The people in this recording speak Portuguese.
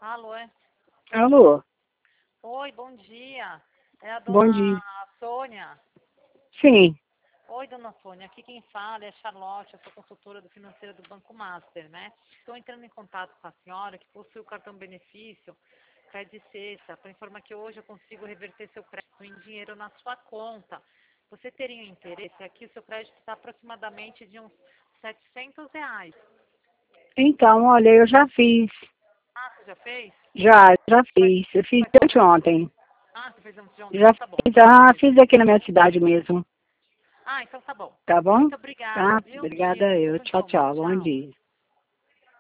Alô, é? Alô, Oi, bom dia. É a bom dona dia. Sônia. Sim, Oi, dona Sônia. Aqui quem fala é a Charlotte, eu sou consultora do financeiro do Banco Master, né? Estou entrando em contato com a senhora que possui o cartão benefício Crédito Sexta para informar que hoje eu consigo reverter seu crédito em dinheiro na sua conta. Você teria um interesse? Aqui o seu crédito está aproximadamente de uns R$ 700. então, olha, eu já fiz. Ah, você já fez? Já fiz. Eu fiz Foi qual banco? ontem. Ah, você fez antes de ontem, Já então tá bom. fiz, fiz aqui na minha cidade mesmo. Ah, então tá bom. Tá bom? Muito obrigada, Tá? viu? Um dia, Obrigada eu. tudo de Tchau, bom. tchau. Bom Tchau. dia.